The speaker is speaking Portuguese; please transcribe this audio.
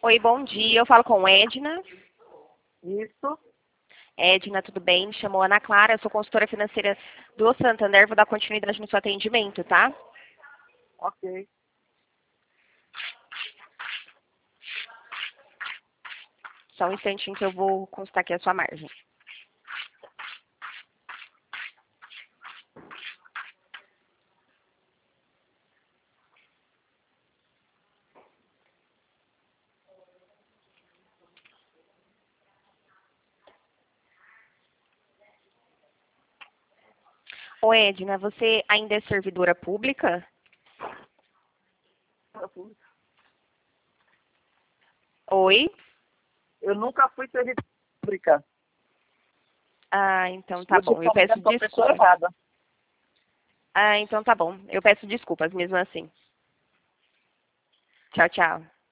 Oi, bom dia. Eu falo com Edna. Isso, Edna, tudo bem? Me chamo Ana Clara, eu sou consultora financeira do Santander. Vou dar continuidade no seu atendimento, tá? ok. Só um instantinho que eu vou constar aqui a sua margem. Ô, Edna, você ainda é servidora pública? Oi? Eu nunca fui servidora pública. Ah, então tá Você bom. Eu está peço ligando para a pessoa desculpas. errada. Ah, então tá bom. Eu peço desculpas mesmo assim. Tchau, tchau.